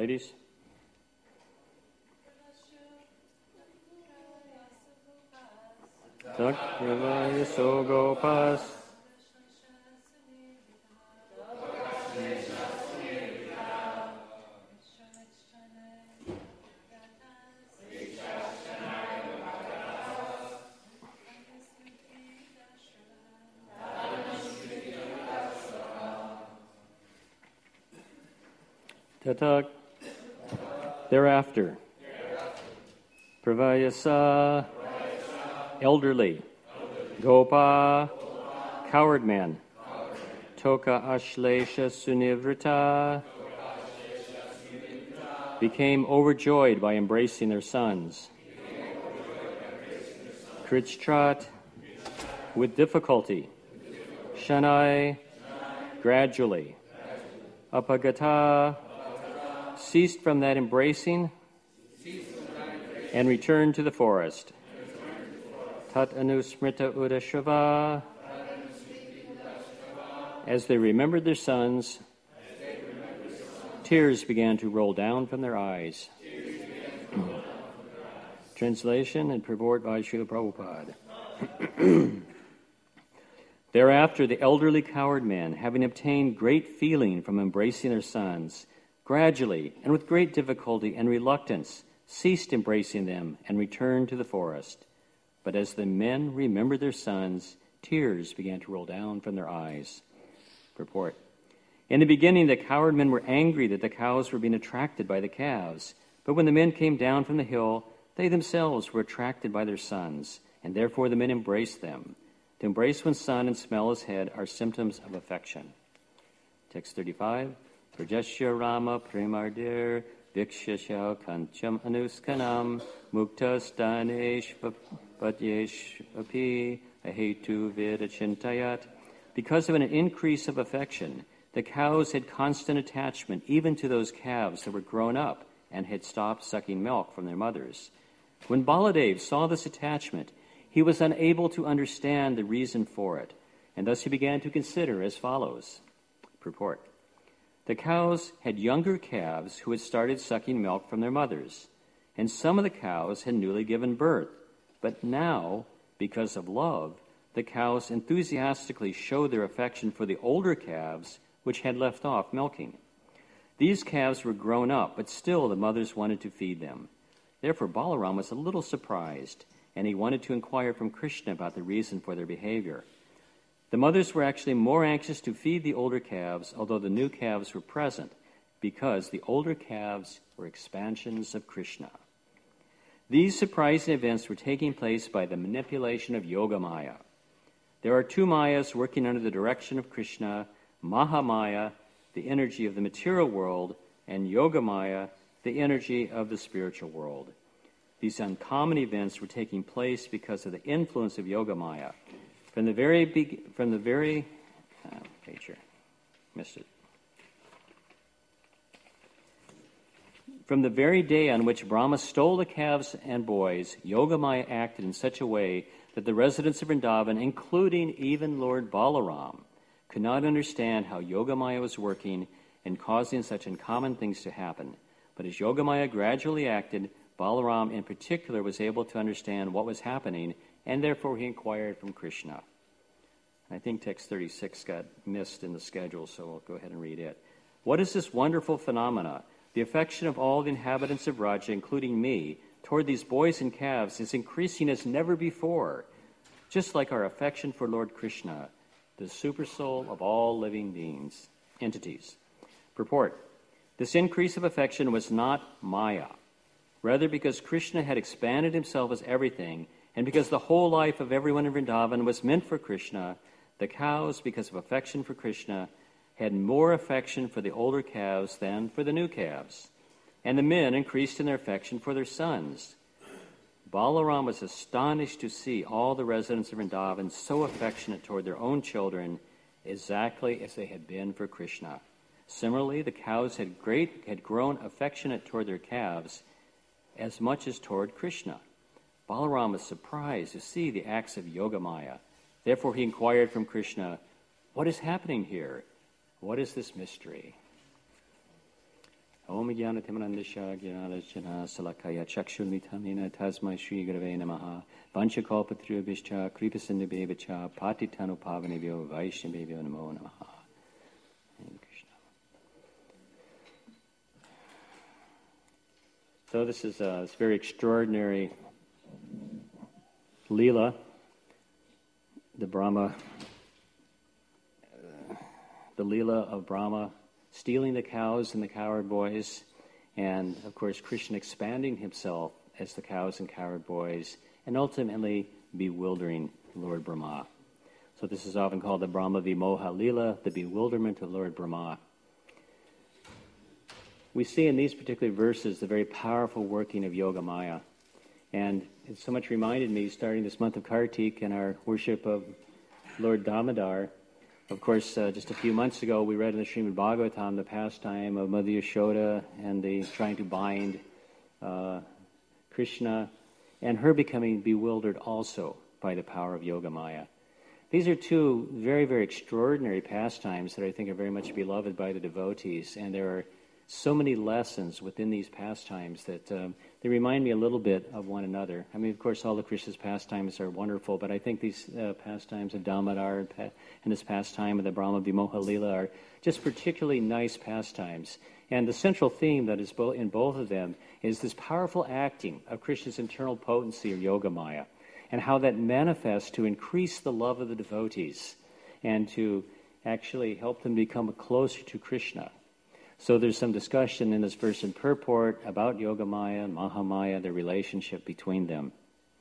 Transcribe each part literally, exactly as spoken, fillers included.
Ladies? Takravaya Sogopas. Tatak. Thereafter. Pravayasa. Elderly. Gopa. Coward man. Toka Ashlesha Sunivrita. Became overjoyed by embracing their sons. Krichstrat. With difficulty. Shanai. Gradually. Apagata. Ceased from that embracing and returned to the forest. Tat anusmrita udashava. As they remembered their sons, tears began to roll down from their eyes. Translation and purport by Srila Prabhupada. Thereafter, the elderly coward men, having obtained great feeling from embracing their sons, gradually and with great difficulty and reluctance ceased embracing them and returned to the forest. But as the men remembered their sons, tears began to roll down from their eyes. Purport. In the beginning, the coward men were angry that the cows were being attracted by the calves. But when the men came down from the hill, they themselves were attracted by their sons, and therefore the men embraced them. To embrace one's son and smell his head are symptoms of affection. Text thirty-five. Prajasya Rama Premardir Vikshasya Kancham Anuskanam Mukta Stanesh Patyesh Api Ahetu Vedachintayat. Because of an increase of affection, the cows had constant attachment even to those calves that were grown up and had stopped sucking milk from their mothers. When Baladev saw this attachment, he was unable to understand the reason for it, and thus he began to consider as follows. Purport. The cows had younger calves who had started sucking milk from their mothers, and some of the cows had newly given birth. But now, because of love, the cows enthusiastically showed their affection for the older calves which had left off milking. These calves were grown up, but still the mothers wanted to feed them. Therefore, Balaram was a little surprised, and he wanted to inquire from Krishna about the reason for their behavior. The mothers were actually more anxious to feed the older calves, although the new calves were present, because the older calves were expansions of Krishna. These surprising events were taking place by the manipulation of Yogamaya. There are two Mayas working under the direction of Krishna, Mahamaya, the energy of the material world, and Yogamaya, the energy of the spiritual world. These uncommon events were taking place because of the influence of Yogamaya. From the very be- from the very uh, page here, missed it. From the very day on which Brahma stole the calves and boys, Yogamaya acted in such a way that the residents of Vrindavan, including even Lord Balaram, could not understand how Yogamaya was working and causing such uncommon things to happen. But as Yogamaya gradually acted, Balaram in particular was able to understand what was happening, and therefore he inquired from Krishna. I think text thirty-six got missed in the schedule, so we'll go ahead and read it. What is this wonderful phenomena? The affection of all the inhabitants of Raja, including me, toward these boys and calves is increasing as never before, just like our affection for Lord Krishna, the supersoul of all living beings, entities. Purport. This increase of affection was not Maya. Rather, because Krishna had expanded himself as everything, and because the whole life of everyone in Vrindavan was meant for Krishna, the cows, because of affection for Krishna, had more affection for the older calves than for the new calves. And the men increased in their affection for their sons. Balaram was astonished to see all the residents of Vrindavan so affectionate toward their own children, exactly as they had been for Krishna. Similarly, the cows had great had grown affectionate toward their calves as much as toward Krishna. Balaram was surprised to see the acts of Yogamaya. Therefore he inquired from Krishna, what is happening here? What is this mystery? Om Jnana Timanandasha Jnanajana Salakaya Chakshulmitamina Tasmai Shri Gurave Namaha Vanchakalpatrubhischa Kripasindubevacha Patitanu Pavanebhyo Vaishnavebhyo Namo Namaha. So this is a this very extraordinary Leela, the Brahma, uh, the Leela of Brahma stealing the cows and the cowherd boys, and of course Krishna expanding himself as the cows and cowherd boys, and ultimately bewildering Lord Brahma. So this is often called the Brahma Vimoha Leela, the bewilderment of Lord Brahma. We see in these particular verses the very powerful working of Yoga Maya. And it so much reminded me, starting this month of Kartik and our worship of Lord Damodar. Of course, uh, just a few months ago, we read in the Srimad Bhagavatam the pastime of Mother Yashoda and the trying to bind uh, Krishna, and her becoming bewildered also by the power of Yoga Maya. These are two very, very extraordinary pastimes that I think are very much beloved by the devotees, and there are so many lessons within these pastimes that um, they remind me a little bit of one another. I mean, of course, all of Krishna's pastimes are wonderful, but I think these uh, pastimes of Damodar and, pa- and this pastime of the Brahma Vimoha Leela are just particularly nice pastimes. And the central theme that is bo- in both of them is this powerful acting of Krishna's internal potency, or Yoga Maya, and how that manifests to increase the love of the devotees and to actually help them become closer to Krishna. So there's some discussion in this verse and purport about Yoga Maya and Mahamaya, the relationship between them.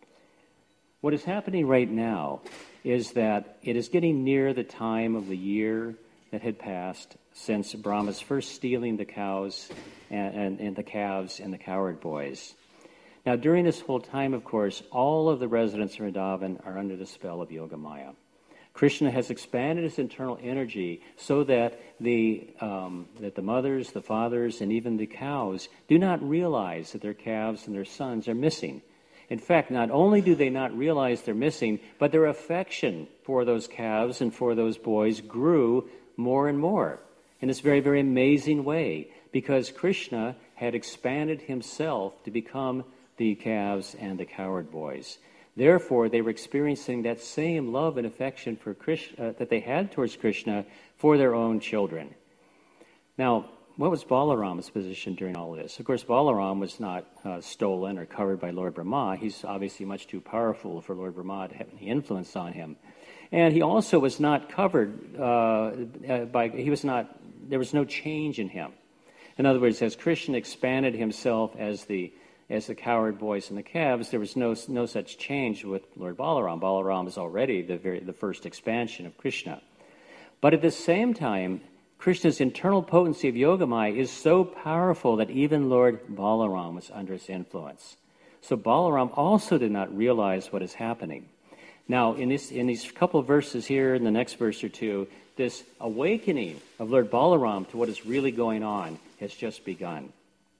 What is happening right now is that it is getting near the time of the year that had passed since Brahma's first stealing the cows and, and, and the calves and the cowherd boys. Now, during this whole time, of course, all of the residents of Vrindavan are under the spell of Yoga Maya. Krishna has expanded his internal energy so that the um, that the mothers, the fathers, and even the cows do not realize that their calves and their sons are missing. In fact, not only do they not realize they're missing, but their affection for those calves and for those boys grew more and more in this very, very amazing way, because Krishna had expanded himself to become the calves and the cowherd boys. Therefore, they were experiencing that same love and affection for Krishna uh, that they had towards Krishna for their own children. Now, what was Balaram's position during all of this? Of course, Balaram was not uh, stolen or covered by Lord Brahma. He's obviously much too powerful for Lord Brahma to have any influence on him. And he also was not covered uh, by, he was not, there was no change in him. In other words, as Krishna expanded himself as the as the cowherd boys and the calves, there was no no such change with Lord Balaram. Balaram is already the very the first expansion of Krishna. But at the same time, Krishna's internal potency of Yogamaya is so powerful that even Lord Balaram was under its influence. So Balaram also did not realize what is happening. Now, in this in these couple of verses here, in the next verse or two, this awakening of Lord Balaram to what is really going on has just begun.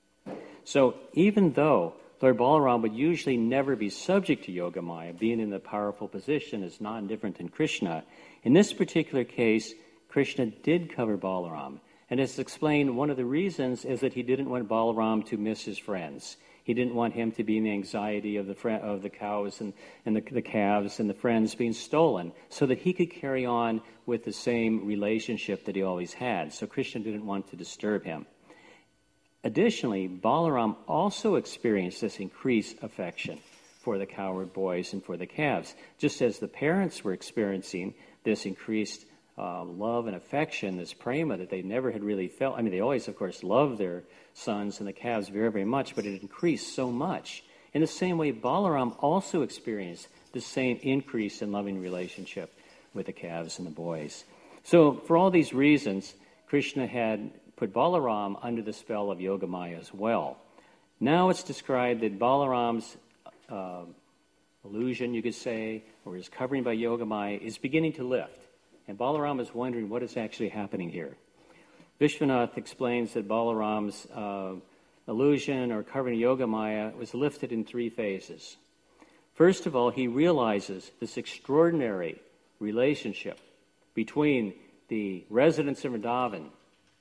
So even though Lord Balaram would usually never be subject to Yoga Maya, being in the powerful position as non-different than Krishna, in this particular case, Krishna did cover Balaram. And as explained, one of the reasons is that he didn't want Balaram to miss his friends. He didn't want him to be in the anxiety of the fr- of the cows and, and the, the calves and the friends being stolen, so that he could carry on with the same relationship that he always had. So Krishna didn't want to disturb him. Additionally, Balaram also experienced this increased affection for the cowherd boys and for the calves, just as the parents were experiencing this increased uh, love and affection, this prema that they never had really felt. I mean, they always, of course, loved their sons and the calves very, very much, but it increased so much. In the same way, Balaram also experienced the same increase in loving relationship with the calves and the boys. So, for all these reasons, Krishna had put Balaram under the spell of Yoga Maya as well. Now it's described that Balaram's uh, illusion, you could say, or his covering by Yoga Maya, is beginning to lift. And Balaram is wondering what is actually happening here. Vishwanath explains that Balaram's uh, illusion or covering of Yoga Maya was lifted in three phases. First of all, he realizes this extraordinary relationship between the residents of Vrindavan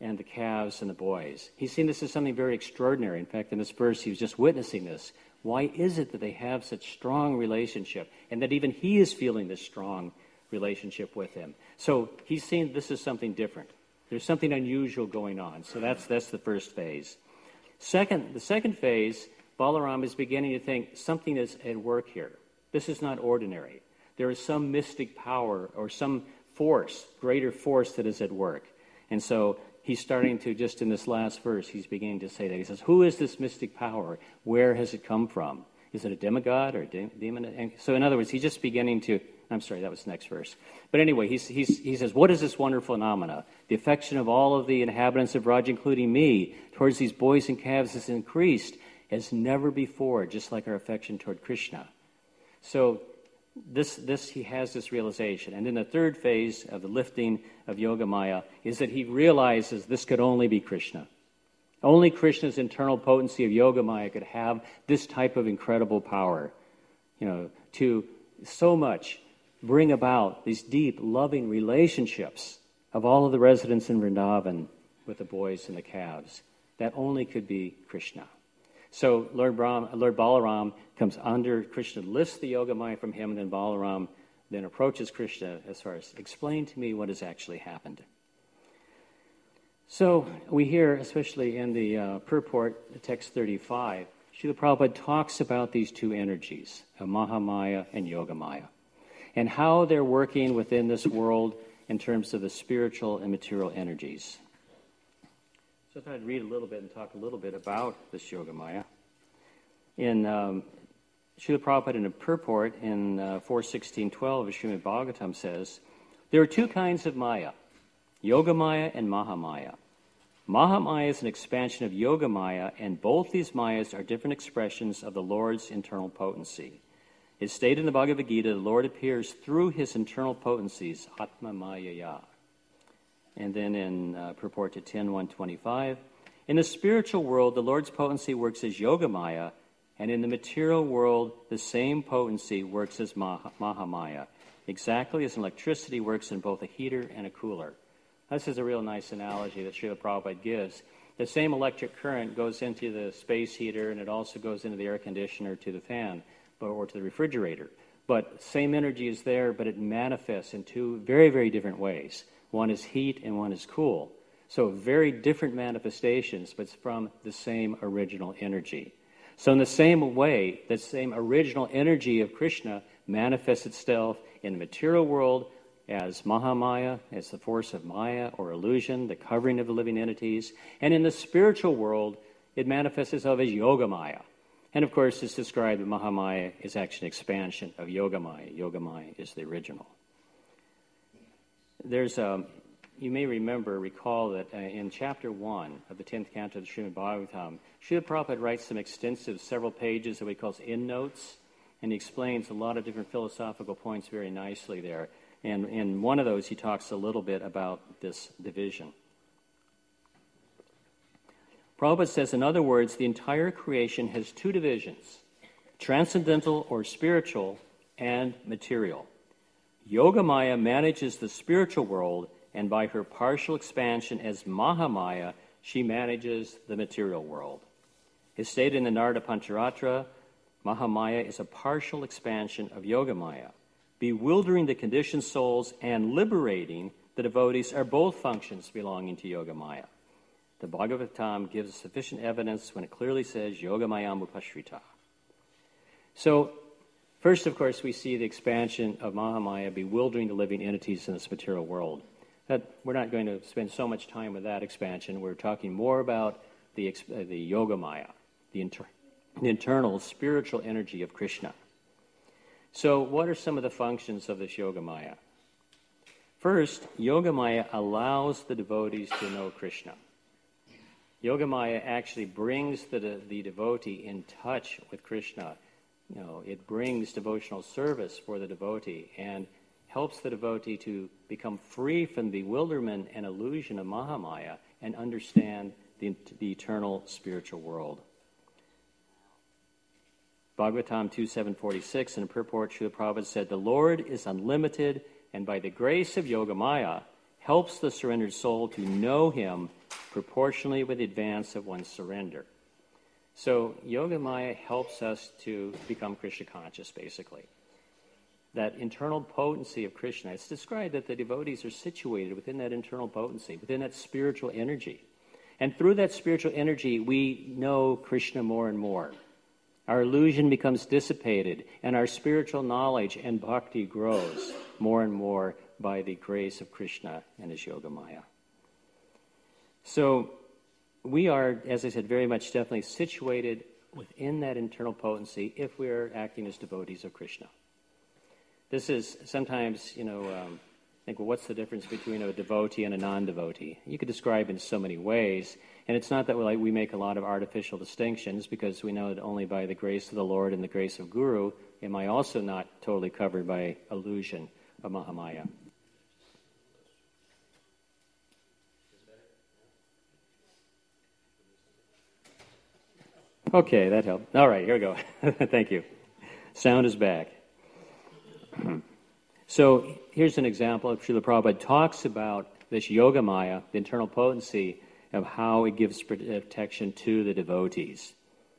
and the calves and the boys. He's seen this as something very extraordinary. In fact, in this verse, he was just witnessing this. Why is it that they have such strong relationship, and that even he is feeling this strong relationship with him? So he's seen this is something different. There's something unusual going on. So that's that's the first phase. Second, the second phase, Balaram is beginning to think something is at work here. This is not ordinary. There is some mystic power or some force, greater force that is at work. And so he's starting to, just in this last verse, he's beginning to say that. He says, who is this mystic power? Where has it come from? Is it a demigod or a de- demon? And so in other words, he's just beginning to, I'm sorry, that was the next verse. But anyway, he's, he's, he says, what is this wonderful phenomena? The affection of all of the inhabitants of Raj, including me, towards these boys and calves has increased as never before, just like our affection toward Krishna. So this, this he has this realization. And then the third phase of the lifting of Yogamaya is that he realizes this could only be Krishna. Only Krishna's internal potency of Yogamaya could have this type of incredible power, you know, to so much bring about these deep, loving relationships of all of the residents in Vrindavan with the boys and the calves. That only could be Krishna. So Lord, Brahm, Lord Balaram comes under Krishna, lifts the Yogamaya from him, and then Balaram then approaches Krishna as far as, explain to me what has actually happened. So we hear, especially in the uh, purport, the text thirty-five, Srila Prabhupada talks about these two energies, of Mahamaya and Yogamaya, and how they're working within this world in terms of the spiritual and material energies. So I thought I'd read a little bit and talk a little bit about this Yogamaya. In um, Srila Prabhupada in a purport in uh, four sixteen twelve of Srimad Bhagavatam says, there are two kinds of Maya, Yogamaya and Mahamaya. Mahamaya is an expansion of Yogamaya, and both these Mayas are different expressions of the Lord's internal potency. It's stated in the Bhagavad Gita, the Lord appears through his internal potencies, Atma Mayaya. And then in uh, purport to ten one twenty-five, in the spiritual world, the Lord's potency works as Yogamaya, and in the material world, the same potency works as Mah- Mahamaya, exactly as electricity works in both a heater and a cooler. This is a real nice analogy that Srila Prabhupada gives. The same electric current goes into the space heater, and it also goes into the air conditioner, to the fan, or to the refrigerator. But same energy is there, but it manifests in two very, very different ways. One is heat and one is cool. So very different manifestations, but it's from the same original energy. So in the same way, the same original energy of Krishna manifests itself in the material world as Mahamaya, as the force of Maya or illusion, the covering of the living entities. And in the spiritual world, it manifests itself as Yogamaya. And of course, it's described that Mahamaya is actually an expansion of Yogamaya. Yogamaya is the original. There's a, you may remember, recall that uh, in chapter one of the tenth canto of the Srimad Bhagavatam, Srila Prabhupada writes some extensive several pages that he calls endnotes, and he explains a lot of different philosophical points very nicely there. And in one of those, he talks a little bit about this division. Prabhupada says, in other words, the entire creation has two divisions, transcendental or spiritual and material. Yogamaya manages the spiritual world, and by her partial expansion as Mahamaya, she manages the material world. As stated in the Narada Pancharatra, Mahamaya is a partial expansion of Yogamaya. Bewildering the conditioned souls and liberating the devotees are both functions belonging to Yogamaya. The Bhagavatam gives sufficient evidence when it clearly says Yogamayam Upashrita. So, first, of course, we see the expansion of Mahamaya bewildering the living entities in this material world. That, we're not going to spend so much time with that expansion. We're talking more about the, uh, the Yogamaya, the, inter- the internal spiritual energy of Krishna. So what are some of the functions of this Yogamaya? First, Yogamaya allows the devotees to know Krishna. Yogamaya actually brings the, the devotee in touch with Krishna. You know, it brings devotional service for the devotee and helps the devotee to become free from bewilderment and illusion of Mahamaya and understand the, the eternal spiritual world. Bhagavatam two seven forty-six, in a purport, Srila Prabhupada said, the Lord is unlimited, and by the grace of Yogamaya, helps the surrendered soul to know him proportionally with the advance of one's surrender. So Yogamaya helps us to become Krishna conscious, basically. That internal potency of Krishna, it's described that the devotees are situated within that internal potency, within that spiritual energy. And through that spiritual energy, we know Krishna more and more. Our illusion becomes dissipated, and our spiritual knowledge and bhakti grows more and more by the grace of Krishna and his Yogamaya. So we are, as I said, very much definitely situated within that internal potency if we are acting as devotees of Krishna. This is sometimes, you know, um, think, well, what's the difference between a devotee and a non-devotee? You could describe in so many ways, and it's not that we, like, we make a lot of artificial distinctions, because we know that only by the grace of the Lord and the grace of Guru am I also not totally covered by illusion of Mahamaya. Okay, that helped. All right, here we go. Thank you. Sound is back. So here's an example of Srila Prabhupada talks about this Yogamaya, the internal potency of how it gives protection to the devotees.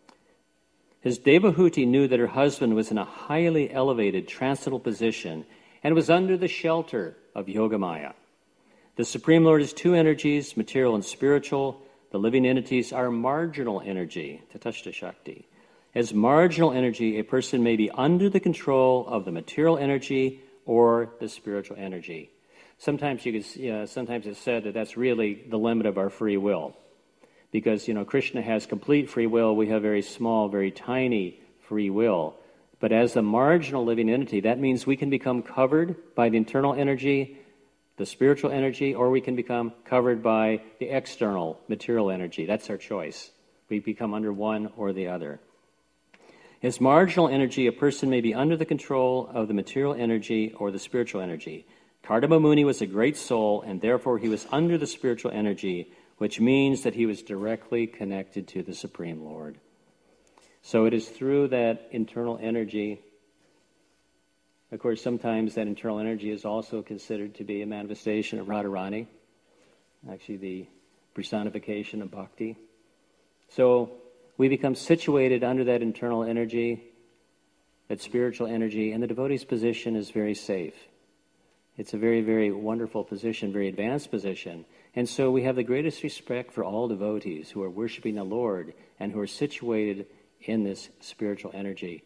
His Devahuti knew that her husband was in a highly elevated transcendental position and was under the shelter of Yogamaya. The Supreme Lord has two energies, material and spiritual. The living entities are marginal energy, Tatashta Shakti. As marginal energy, a person may be under the control of the material energy or the spiritual energy. Sometimes you could, uh, sometimes it's said that that's really the limit of our free will, because you know Krishna has complete free will. We have very small, very tiny free will. But as the marginal living entity, that means we can become covered by the internal energy, the spiritual energy, or we can become covered by the external material energy. That's our choice. We become under one or the other. As marginal energy, a person may be under the control of the material energy or the spiritual energy. Kardama Muni was a great soul, and therefore he was under the spiritual energy, which means that he was directly connected to the Supreme Lord. So it is through that internal energy. Of course, sometimes that internal energy is also considered to be a manifestation of Radharani, actually the personification of bhakti. So we become situated under that internal energy, that spiritual energy, and the devotee's position is very safe. It's a very, very wonderful position, very advanced position. And so we have the greatest respect for all devotees who are worshiping the Lord and who are situated in this spiritual energy.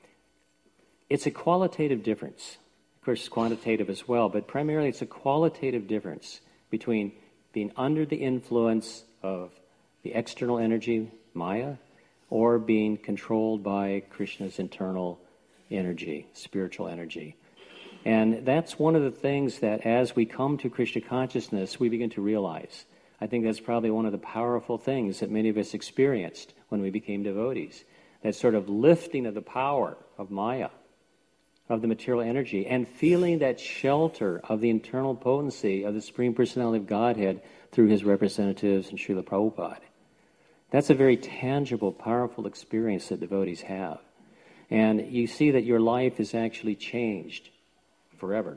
It's a qualitative difference. Of course, it's quantitative as well, but primarily it's a qualitative difference between being under the influence of the external energy, Maya, or being controlled by Krishna's internal energy, spiritual energy. And that's one of the things that as we come to Krishna consciousness, we begin to realize. I think that's probably one of the powerful things that many of us experienced when we became devotees. That sort of lifting of the power of Maya, of the material energy, and feeling that shelter of the internal potency of the Supreme Personality of Godhead through his representatives and Srila Prabhupada. That's a very tangible, powerful experience that devotees have. And you see that your life is actually changed forever.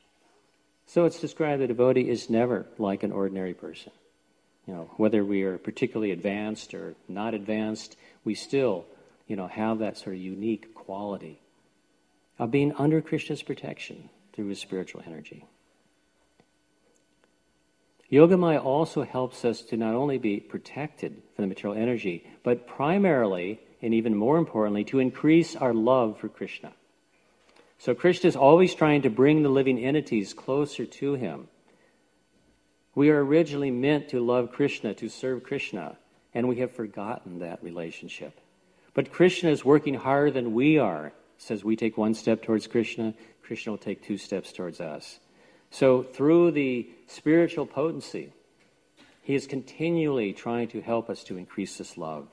So it's described that a devotee is never like an ordinary person. You know, whether we are particularly advanced or not advanced, we still, you know, have that sort of unique quality of being under Krishna's protection through his spiritual energy. Yogamaya also helps us to not only be protected from the material energy, but primarily, and even more importantly, to increase our love for Krishna. So Krishna is always trying to bring the living entities closer to him. We are originally meant to love Krishna, to serve Krishna, and we have forgotten that relationship. But Krishna is working harder than we are. It says we take one step towards Krishna, Krishna will take two steps towards us. So through the spiritual potency, he is continually trying to help us to increase this love.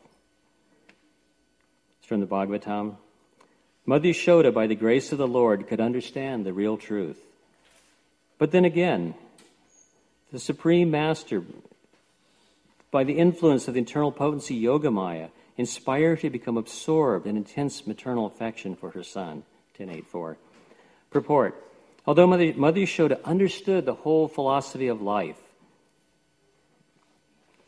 It's from the Bhagavatam. Madhyashoda, by the grace of the Lord, could understand the real truth. But then again, the Supreme Master, by the influence of the internal potency Yogamaya, inspired her to become absorbed in intense maternal affection for her son. ten eighty-four. Purport. Although Mother Yashoda understood the whole philosophy of life,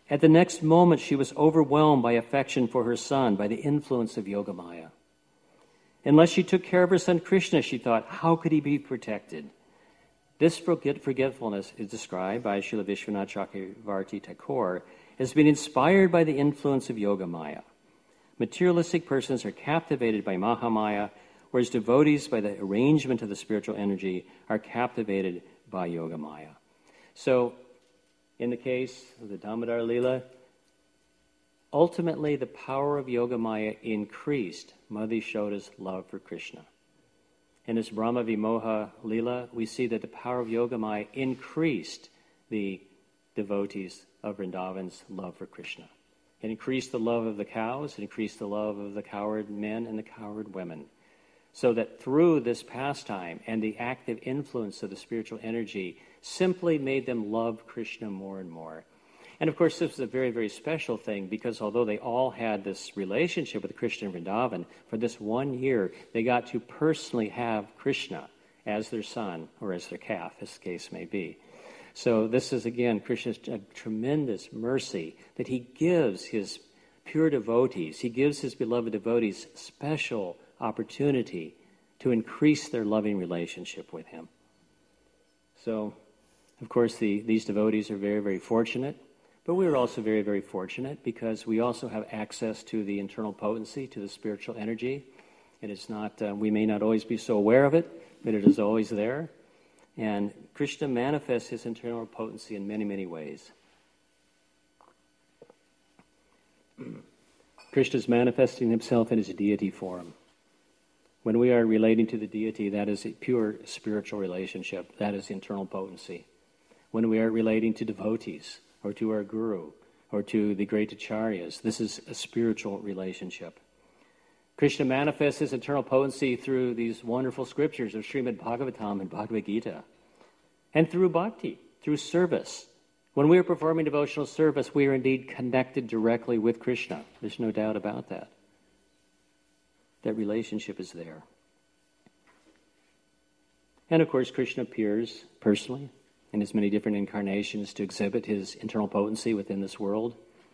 At the next moment, she was overwhelmed by affection for her son, by the influence of Yogamaya. Unless she took care of her son Krishna, she thought, how could he be protected? This forget- forgetfulness is described by Srila Vishwanath Chakravarti Thakur as being inspired by the influence of Yogamaya. Materialistic persons are captivated by Mahamaya, whereas devotees, by the arrangement of the spiritual energy, are captivated by Yogamaya. So, in the case of the Damodar Leela, ultimately the power of Yogamaya increased Mother Yashoda's love for Krishna. In this Brahma Vimoha Leela, we see that the power of Yogamaya increased the devotees of Vrindavan's love for Krishna. It increased the love of the cows, it increased the love of the cowherd men and the cowherd women. So that through this pastime and the active influence of the spiritual energy simply made them love Krishna more and more. And of course, this was a very, very special thing because although they all had this relationship with Krishna in Vrindavan, for this one year, they got to personally have Krishna as their son or as their calf, as the case may be. So this is, again, Krishna's a tremendous mercy that he gives his pure devotees, he gives his beloved devotees special opportunity to increase their loving relationship with him. So, of course, the, these devotees are very, very fortunate, but we are also very, very fortunate because we also have access to the internal potency, to the spiritual energy. It is not, uh, we may not always be so aware of it, but it is always there. And Krishna manifests his internal potency in many, many ways. Krishna is manifesting himself in his deity form. When we are relating to the deity, that is a pure spiritual relationship. That is internal potency. When we are relating to devotees, or to our guru, or to the great acharyas, this is a spiritual relationship. Krishna manifests his internal potency through these wonderful scriptures of Srimad Bhagavatam and Bhagavad Gita, and through bhakti, through service. When we are performing devotional service, we are indeed connected directly with Krishna. There's no doubt about that. That relationship is there. And of course, Krishna appears personally in his many different incarnations to exhibit his internal potency within this world.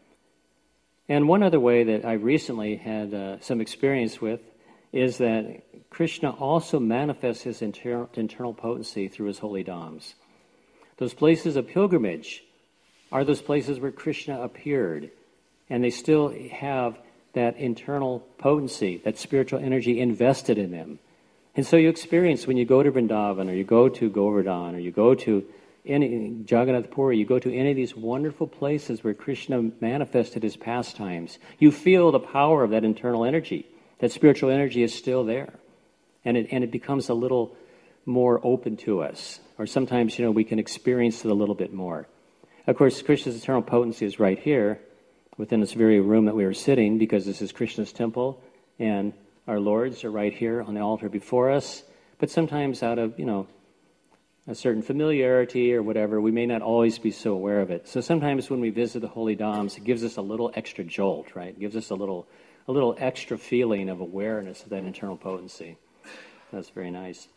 And one other way that I recently had uh, some experience with is that Krishna also manifests his inter- internal potency through his holy dhams. Those places of pilgrimage are those places where Krishna appeared, and they still have that internal potency, that spiritual energy invested in them. And so you experience when you go to Vrindavan, or you go to Govardhan, or you go to any Jagannath Puri, you go to any of these wonderful places where Krishna manifested his pastimes, you feel the power of that internal energy. That spiritual energy is still there. And it and it becomes a little more open to us. Or sometimes, you know, we can experience it a little bit more. Of course, Krishna's eternal potency is right here, within this very room that we are sitting, because this is Krishna's temple, and our lords are right here on the altar before us. But sometimes out of, you know, a certain familiarity or whatever, we may not always be so aware of it. So sometimes when we visit the holy dhams, it gives us a little extra jolt, right? It gives us a little a little extra feeling of awareness of that internal potency. That's very nice.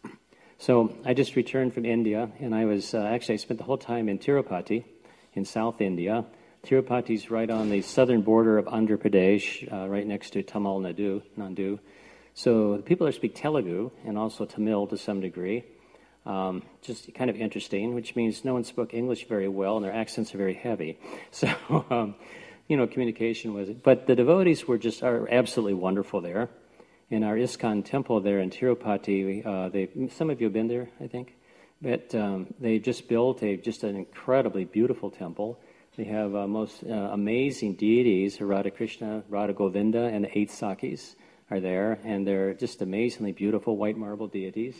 So I just returned from India, and I was, uh, actually I spent the whole time in Tirupati, in South India. Tirupati's right on the southern border of Andhra Pradesh, uh, right next to Tamil Nadu, Nandu. So the people there speak Telugu, and also Tamil to some degree. Um, just kind of interesting, which means no one spoke English very well, and their accents are very heavy. So, um, you know, communication was it. But the devotees were just are absolutely wonderful there. In our ISKCON temple there in Tirupati, uh, they some of you have been there, I think. But um, they just built a just an incredibly beautiful temple. They have uh, most uh, amazing deities, Radha Krishna, Radha Govinda, and the eight Sakis are there, and they're just amazingly beautiful white marble deities.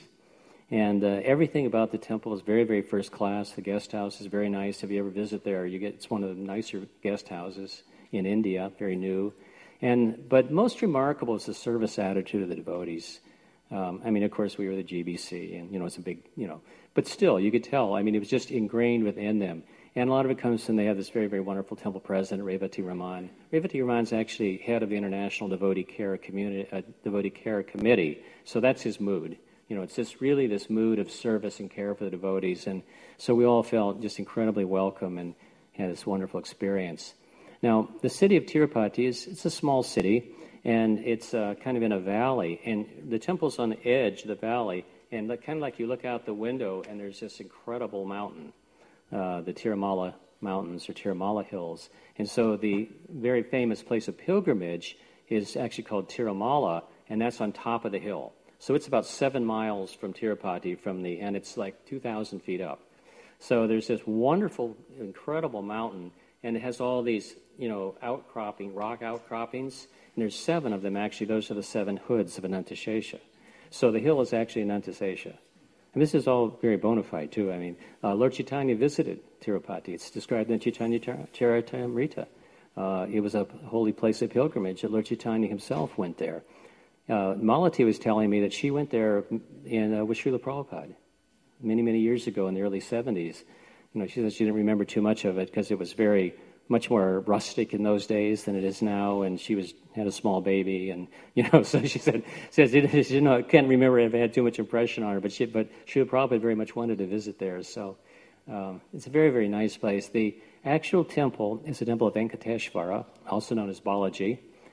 And uh, everything about the temple is very, very first class. The guest house is very nice. If you ever visit there, you get it's one of the nicer guest houses in India, very new. And but most remarkable is the service attitude of the devotees. Um, I mean, of course, we were the G B C, and you know, it's a big, you know, but still, you could tell. I mean, it was just ingrained within them. And a lot of it comes from they have this very, very wonderful temple president, Revati Raman. Revati Raman is actually head of the International Devotee Care Community, uh, Devotee Care Committee. So that's his mood. You know, it's just really this mood of service and care for the devotees. And so we all felt just incredibly welcome and had this wonderful experience. Now, the city of Tirupati is it's a small city, and it's uh, kind of in a valley, and the temple's on the edge of the valley, and like, kind of like you look out the window, and there's this incredible mountain, uh, the Tirumala Mountains or Tirumala Hills. And so the very famous place of pilgrimage is actually called Tirumala, and that's on top of the hill. So it's about seven miles from Tirupati, from the, and it's like two thousand feet up. So there's this wonderful, incredible mountain, and it has all these, you know, outcropping, rock outcroppings, and there's seven of them actually. Those are the seven hoods of Anantashesha. So the hill is actually Anantashesha. And this is all very bona fide, too. I mean, uh, Lord Chaitanya visited Tirupati. It's described in Chaitanya Charitamrita. Uh, it was a holy place of pilgrimage that Lord Chaitanya himself went there. Uh, Malati was telling me that she went there in, uh, with Srila Prabhupada many, many years ago in the early seventies. You know, she said she didn't remember too much of it because it was very much more rustic in those days than it is now, and she was had a small baby, and you know, so she said, says she, you know, I can't remember if it had too much impression on her, but she, but Srila Prabhupada very much wanted to visit there. So um, it's a very, very nice place. The actual temple is the temple of Venkateshvara, also known as Balaji.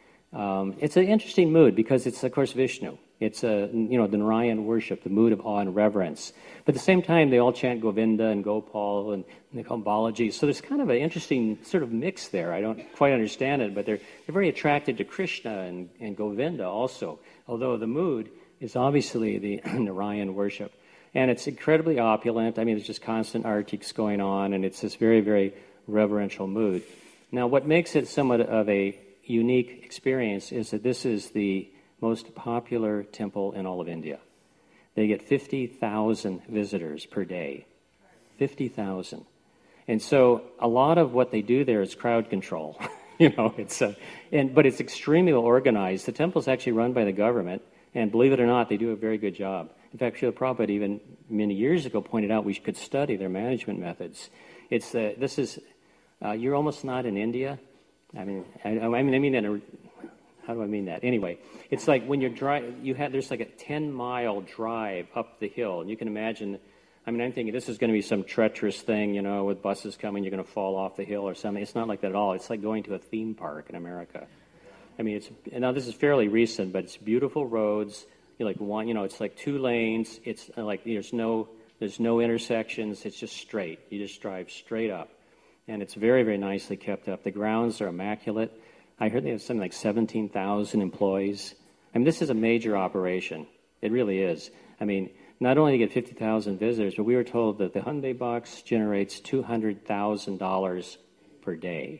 Um, it's an interesting mood because it's, of course, Vishnu. It's a, you know, the Narayan worship, the mood of awe and reverence. But at the same time, they all chant Govinda and Gopal, and they call him Balaji. So there's kind of an interesting sort of mix there. I don't quite understand it, but they're, they're very attracted to Krishna and, and Govinda also, although the mood is obviously the Narayan worship. And it's incredibly opulent. I mean, there's just constant artiques going on, and it's this very, very reverential mood. Now, what makes it somewhat of a unique experience is that this is the most popular temple in all of India. They get fifty thousand visitors per day. fifty thousand. And so a lot of what they do there is crowd control. you know, it's a, and but it's extremely well organized. The temple is actually run by the government, and believe it or not, they do a very good job. In fact, Srila Prabhupada even many years ago pointed out we could study their management methods. It's uh, this is uh, you're almost not in India. I mean, I, I mean, I mean, in a, how do I mean that? Anyway, it's like when you're driving, you have there's like a ten mile drive up the hill, and you can imagine. I mean, I'm thinking this is going to be some treacherous thing, you know, with buses coming, you're going to fall off the hill or something. It's not like that at all. It's like going to a theme park in America. I mean, it's and now this is fairly recent, but it's beautiful roads. You're like one, you know, it's like two lanes. It's like there's no there's no intersections. It's just straight. You just drive straight up. And it's very, very nicely kept up. The grounds are immaculate. I heard they have something like seventeen thousand employees. I mean, this is a major operation. It really is. I mean, not only do you get fifty thousand visitors, but we were told that the Hyundai box generates two hundred thousand dollars per day.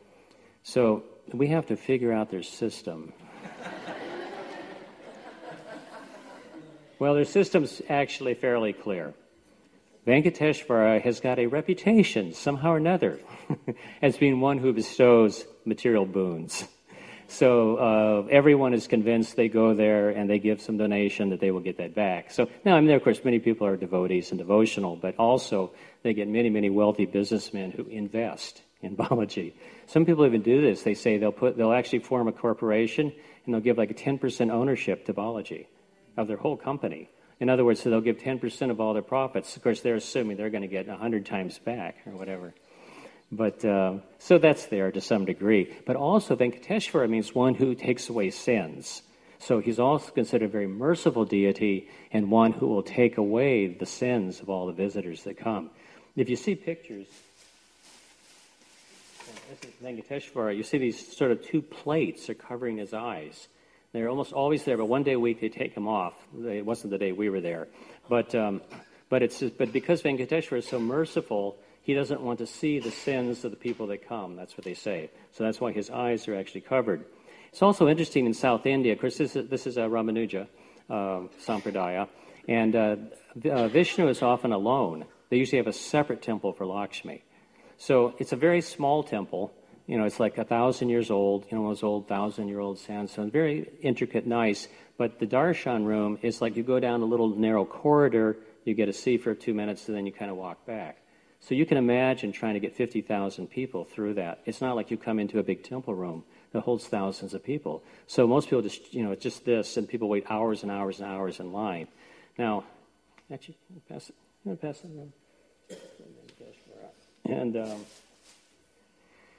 So we have to figure out their system. Well, their system's actually fairly clear. Venkateshvara has got a reputation, somehow or another, as being one who bestows material boons. So uh, everyone is convinced they go there and they give some donation that they will get that back. So now, I mean, of course, many people are devotees and devotional, but also they get many, many wealthy businessmen who invest in Balaji. Some people even do this. They say they'll put, they'll actually form a corporation and they'll give like a ten percent ownership to Balaji of their whole company. In other words, so they'll give ten percent of all their profits. Of course, they're assuming they're going to get one hundred times back or whatever. But uh, so that's there to some degree. But also Venkateshvara means one who takes away sins. So he's also considered a very merciful deity and one who will take away the sins of all the visitors that come. If you see pictures, this is Venkateshvara, you see these sort of two plates are covering his eyes. They're almost always there, but one day a week they take them off. It wasn't the day we were there. But um, but it's but because Venkateshvara is so merciful, he doesn't want to see the sins of the people that come. That's what they say. So that's why his eyes are actually covered. It's also interesting in South India. Of course, this is, this is a Ramanuja uh, Sampradaya. And uh, uh, Vishnu is often alone. They usually have a separate temple for Lakshmi. So it's a very small temple. You know, it's like a thousand years old, you know, those old thousand-year-old sandstone. Very intricate, nice. But the darshan room is like you go down a little narrow corridor, you get a seat for two minutes, and then you kind of walk back. So you can imagine trying to get fifty thousand people through that. It's not like you come into a big temple room that holds thousands of people. So most people just, you know, it's just this, and people wait hours and hours and hours in line. Now, actually, pass it. I'm going to pass it. And um,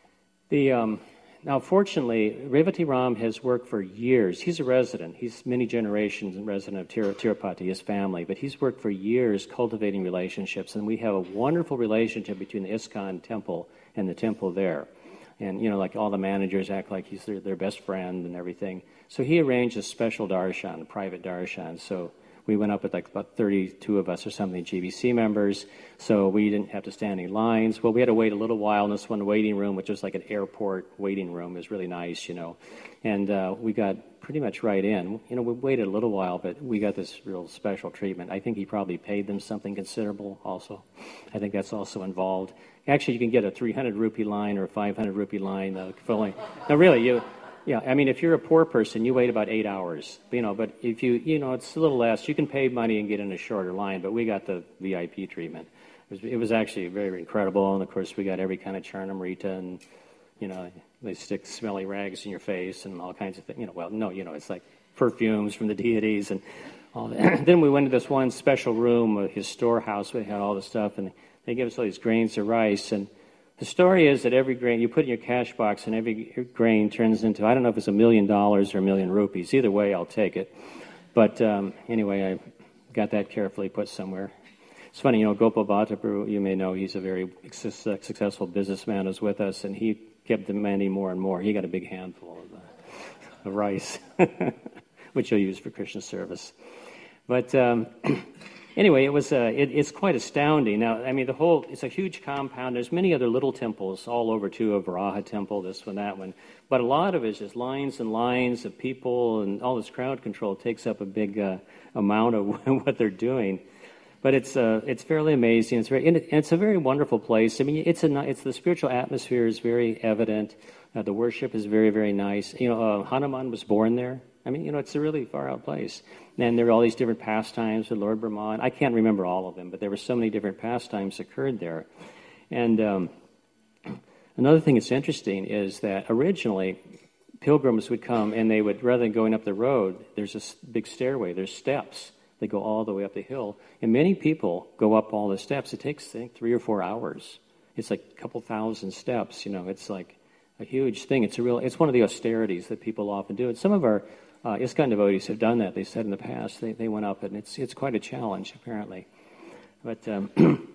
The um, now, fortunately, Revati Ram has worked for years. He's a resident. He's many generations a resident of Tir- Tirupati, his family, but he's worked for years cultivating relationships, and we have a wonderful relationship between the ISKCON temple and the temple there. And, you know, like all the managers act like he's their, their best friend and everything. So he arranged a special darshan, a private darshan. So we went up with like about thirty-two of us or something, G B C members, so we didn't have to stand any lines. Well, we had to wait a little while in this one waiting room, which was like an airport waiting room. It was really nice, you know. And uh, we got pretty much right in. You know, we waited a little while, but we got this real special treatment. I think he probably paid them something considerable also. I think that's also involved. Actually, you can get a three hundred rupee line or a five hundred rupee line uh, filling. No, really, you... Yeah, I mean, if you're a poor person, you wait about eight hours, you know, but if you, you know, it's a little less. You can pay money and get in a shorter line, but we got the V I P treatment. It was, it was actually very incredible, and of course, we got every kind of Charnamrita, and, you know, they stick smelly rags in your face and all kinds of things. You know, well, no, you know, it's like perfumes from the deities and all that. Then we went to this one special room, his storehouse, where they had all the stuff, and they gave us all these grains of rice, and the story is that every grain, you put in your cash box and every grain turns into, I don't know if it's a million dollars or a million rupees. Either way, I'll take it. But um, anyway, I got that carefully put somewhere. It's funny, you know, Gopal Bhattapur, you may know, he's a very successful businessman who's with us, and he kept demanding more and more. He got a big handful of, uh, of rice, which he'll use for Krishna service. But... Um, Anyway, it was uh, it, it's quite astounding. Now, I mean, the whole, it's a huge compound. There's many other little temples all over, too, a Varaha temple, this one, that one. But a lot of it is just lines and lines of people, and all this crowd control takes up a big uh, amount of what they're doing. But it's uh, it's fairly amazing. It's very, and, it, and it's a very wonderful place. I mean, it's a it's the spiritual atmosphere is very evident. Uh, the worship is very, very nice. You know, uh, Hanuman was born there. I mean, you know, it's a really far-out place. And there were all these different pastimes with Lord Brahman. I can't remember all of them, but there were so many different pastimes occurred there. And um, another thing that's interesting is that originally pilgrims would come and they would, rather than going up the road, there's a big stairway, there's steps. They go all the way up the hill. And many people go up all the steps. It takes, I think, three or four hours. It's like a couple thousand steps. You know, it's like a huge thing. It's a real. It's one of the austerities that people often do. And some of our uh, ISKCON devotees have done that. They said in the past they, they went up, and it's it's quite a challenge apparently. But um,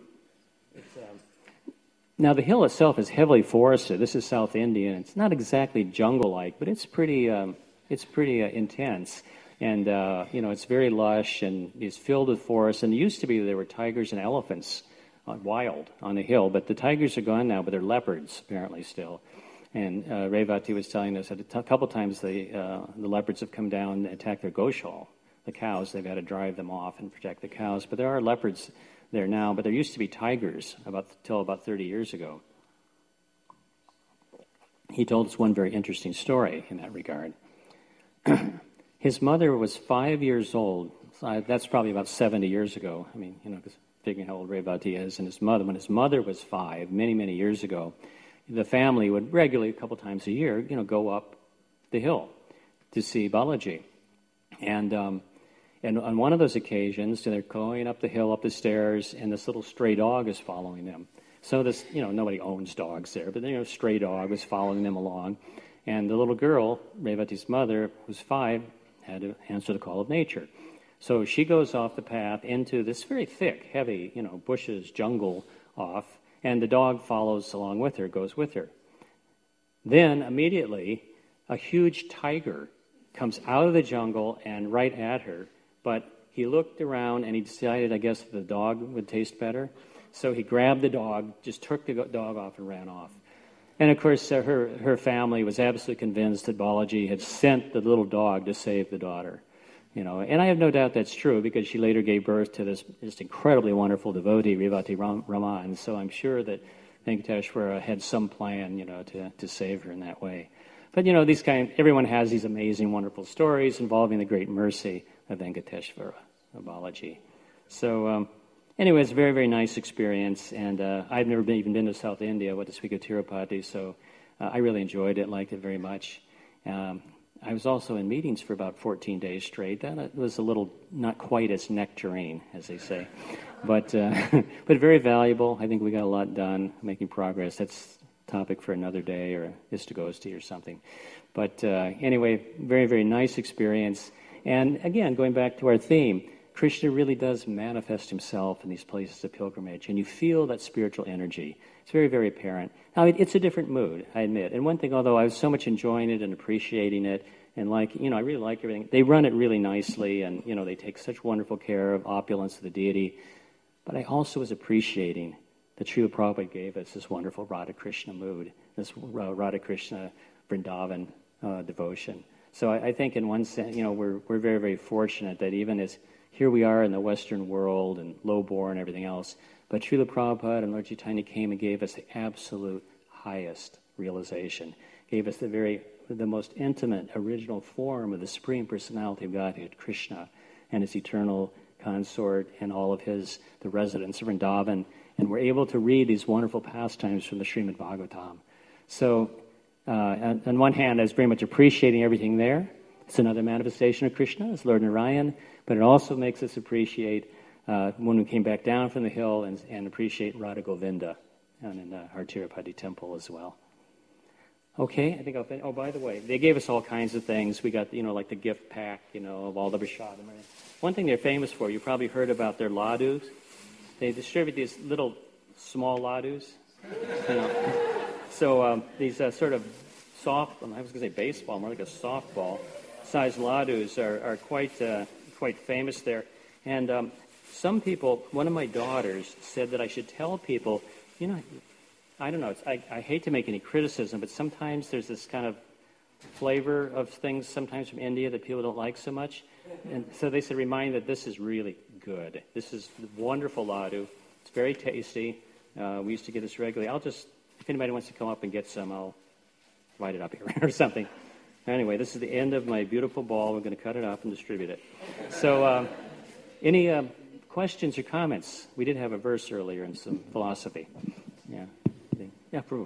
it's, um, now the hill itself is heavily forested. This is South India, and it's not exactly jungle-like, but it's pretty um, it's pretty uh, intense. And, uh, you know, it's very lush and is filled with forests. And it used to be there were tigers and elephants uh, wild on the hill, but the tigers are gone now, but they're leopards apparently still. And uh, Revati was telling us that a t- couple times the, uh, the leopards have come down and attacked their goshal, the cows. They've had to drive them off and protect the cows. But there are leopards there now, but there used to be tigers about till about thirty years ago. He told us one very interesting story in that regard. His mother was five years old. So that's probably about seventy years ago. I mean, you know, because figuring how old Revati is, and his mother, when his mother was five, many, many years ago, the family would regularly, a couple times a year, you know, go up the hill to see Balaji. And um, and on one of those occasions, they're going up the hill, up the stairs, and this little stray dog is following them. So this, you know, nobody owns dogs there, but you know, a stray dog was following them along. And the little girl, Revati's mother, who's five, had to answer the call of nature. So she goes off the path into this very thick, heavy, you know, bushes, jungle off, and the dog follows along with her, goes with her. Then, immediately, a huge tiger comes out of the jungle and right at her, but he looked around and he decided, I guess, the dog would taste better. So he grabbed the dog, just took the dog off and ran off. And, of course, uh, her, her family was absolutely convinced that Balaji had sent the little dog to save the daughter. You know, and I have no doubt that's true because she later gave birth to this just incredibly wonderful devotee, Revati Ram- Raman. So I'm sure that Venkateshwara had some plan, you know, to, to save her in that way. But, you know, these kind, everyone has these amazing, wonderful stories involving the great mercy of Venkateshwara, of Balaji. So... Um, Anyway, it's a very, very nice experience, and uh, I've never been, even been to South India, what to speak of Tirupati, so uh, I really enjoyed it, liked it very much. Um, I was also in meetings for about fourteen days straight. That was a little, not quite as nectarine, as they say, but uh, but very valuable. I think we got a lot done, making progress. That's topic for another day or Istagosti or something. But uh, anyway, very, very nice experience. And again, going back to our theme, Krishna really does manifest himself in these places of pilgrimage, and you feel that spiritual energy. It's very, very apparent. Now, it, it's a different mood, I admit. And one thing, although I was so much enjoying it and appreciating it, and like, you know, I really like everything. They run it really nicely, and, you know, they take such wonderful care of opulence of the deity. But I also was appreciating that Srila Prabhupada gave us this wonderful Radha Krishna mood, this uh, Radha Krishna Vrindavan uh, devotion. So I, I think in one sense, you know, we're we're very, very fortunate that even as here we are in the Western world and low-born and everything else, but Srila Prabhupada and Lord Chaitanya came and gave us the absolute highest realization, gave us the very, the most intimate, original form of the Supreme Personality of Godhead, Krishna, and his eternal consort and all of his, the residents of Vrindavan, and we're able to read these wonderful pastimes from the Srimad Bhagavatam. So, uh, on, on one hand, I was very much appreciating everything there. It's another manifestation of Krishna, it's Lord Narayan, but it also makes us appreciate uh, when we came back down from the hill and, and appreciate Radha Govinda and in uh, our Tirupati temple as well. Okay, I think I'll finish. Oh, by the way, they gave us all kinds of things. We got, you know, like the gift pack, you know, of all the prasadam. One thing they're famous for, you probably heard about their ladus. They distribute these little small ladus. You know. So um, these uh, sort of soft, I was going to say baseball, more like a softball sized ladus are, are quite uh, quite famous there. And um, some people, one of my daughters said that I should tell people, you know, I don't know, it's, I, I hate to make any criticism, but sometimes there's this kind of flavor of things sometimes from India that people don't like so much. And so they said, remind that this is really good. This is wonderful laddu. It's very tasty. Uh, we used to get this regularly. I'll just, if anybody wants to come up and get some, I'll light it up here or something. Anyway, this is the end of my beautiful ball. We're going to cut it up and distribute it. So um, any uh, questions or comments? We did have a verse earlier and some philosophy. Yeah. Yeah, Prabhu.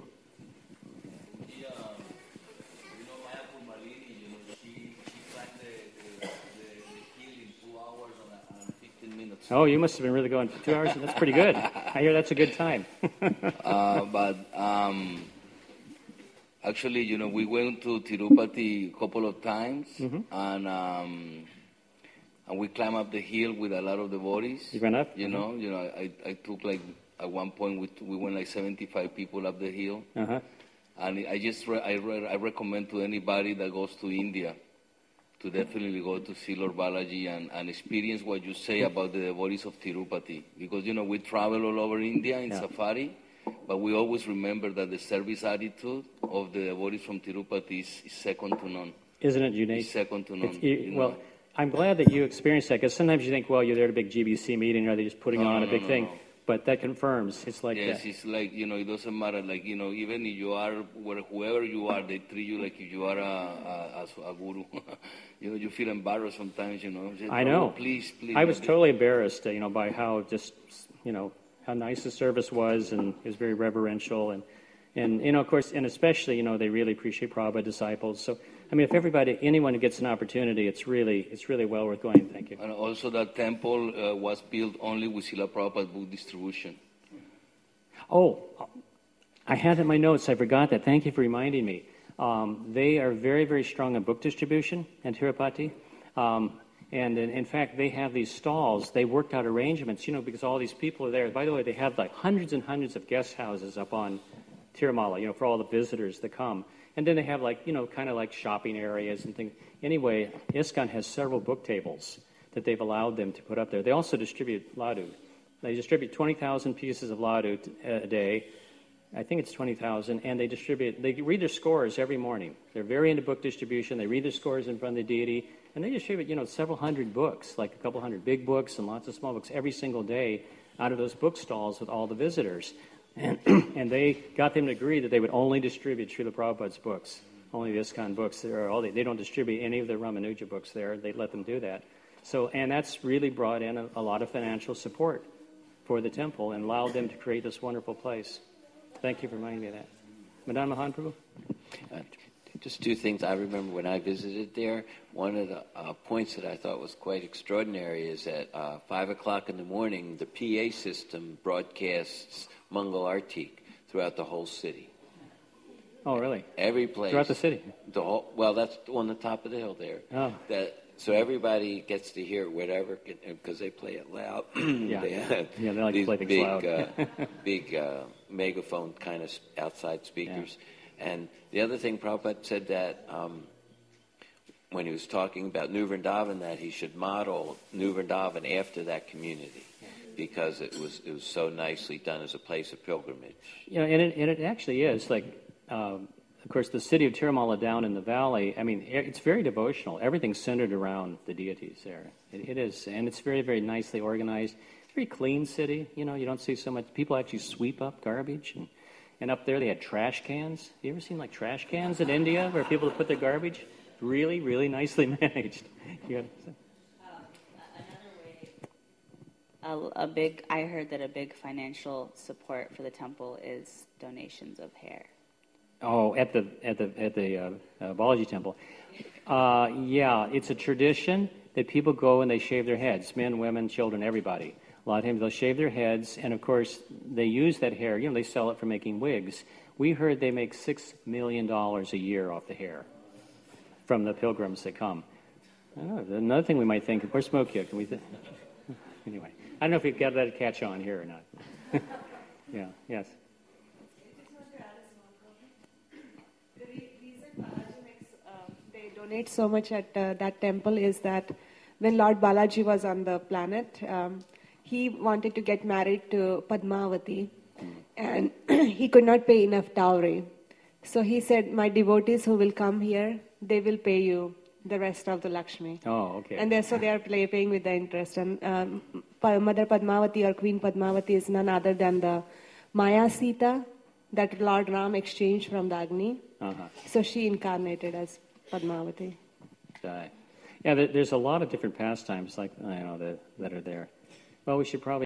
Oh, you must have been really going for two hours. That's pretty good. I hear that's a good time. uh, but um, actually, you know, we went to Tirupati a couple of times, mm-hmm. and um, and we climbed up the hill with a lot of devotees. You went up? You mm-hmm. know, you know, I, I took like at one point we we went like seventy-five people up the hill, uh-huh. and I just re- I re- I recommend to anybody that goes to India to definitely go to see Lord Balaji and, and experience what you say about the devotees of Tirupati. Because, you know, we travel all over India in yeah. safari, but we always remember that the service attitude of the devotees from Tirupati is, is second to none. Isn't it unique? It's second to none. You, you know? Well, I'm glad that you experienced that, because sometimes you think, well, you're there at a big G B C meeting, or they're just putting no, on no, a big no, thing. No. But that confirms it's like yes, that. Yes, it's like, you know, it doesn't matter. Like, you know, even if you are, where, whoever you are, they treat you like if you are a, a, a guru. You know, you feel embarrassed sometimes, you know. Just, I know. Oh, please, please. I was totally embarrassed, you know, by how just, you know, how nice the service was, and it was very reverential. And, and you know, of course, and especially, you know, they really appreciate Prabhupada disciples. So, I mean, if everybody, anyone who gets an opportunity, it's really, it's really well worth going. Thank you. And also that temple uh, was built only with Srila Prabhupada's book distribution. Oh, I had it in my notes. I forgot that. Thank you for reminding me. Um, they are very, very strong in book distribution in Tirupati. Um, and in, in fact, they have these stalls. They worked out arrangements, you know, because all these people are there. By the way, they have like hundreds and hundreds of guest houses up on Tirumala, you know, for all the visitors that come. And then they have like, you know, kind of like shopping areas and things. Anyway, ISKCON has several book tables that they've allowed them to put up there. They also distribute laddu. They distribute twenty thousand pieces of laddu a day. I think it's twenty thousand. And they distribute, they read their scores every morning. They're very into book distribution. They read their scores in front of the deity. And they distribute, you know, several hundred books, like a couple hundred big books and lots of small books every single day out of those book stalls with all the visitors. And, and they got them to agree that they would only distribute Srila Prabhupada's books, only the ISKCON books. Are all they, they don't distribute any of the Ramanuja books there. They let them do that. So, and that's really brought in a, a lot of financial support for the temple and allowed them to create this wonderful place. Thank you for reminding me of that. Madan Mahan Prabhu? Uh, just two things. I remember when I visited there, one of the uh, points that I thought was quite extraordinary is at uh, five o'clock in the morning, the P A system broadcasts Mangal Artik throughout the whole city. Oh, really? Every place. Throughout the city? The whole, well, that's on the top of the hill there. Oh. That, so everybody gets to hear whatever, because they play it loud. Yeah, they have yeah, they like these to play things big, loud. uh, big uh, megaphone kind of outside speakers. Yeah. And the other thing, Prabhupada said that um, when he was talking about New Vrindavan, that he should model New Vrindavan after that community, because it was it was so nicely done as a place of pilgrimage. Yeah, and it, and it actually is. Like, um, of course, the city of Tirumala down in the valley, I mean, it's very devotional. Everything's centered around the deities there. It, it is, and it's very, very nicely organized. It's a very clean city. You know, you don't see so much. People actually sweep up garbage. And, and up there they had trash cans. You ever seen, like, trash cans in India where people put their garbage? Really, really nicely managed. You got, A, a big, I heard that a big financial support for the temple is donations of hair. Oh, at the at the at the uh, uh, Balaji temple, uh, yeah, it's a tradition that people go and they shave their heads, men, women, children, everybody. A lot of times they'll shave their heads, and of course they use that hair. You know, they sell it for making wigs. We heard they make six million dollars a year off the hair from the pilgrims that come. I don't know, another thing we might think, of course, smoke you. Can we? Th- anyway, I don't know if we've got that catch on here or not. Yeah. Yes. Donate so much at uh, that temple is that when Lord Balaji was on the planet, um, he wanted to get married to Padmavati, and he could not pay enough dowry. So he said, my devotees who will come here, they will pay you the rest of the Lakshmi. Oh, okay. And they're, so they are play, paying with the interest. And um, Mother Padmavati or Queen Padmavati is none other than the Maya Sita that Lord Ram exchanged from the Agni. Uh-huh. So she incarnated as Padmavati. Uh, yeah, there, there's a lot of different pastimes like I know that that are there. Well, we should probably.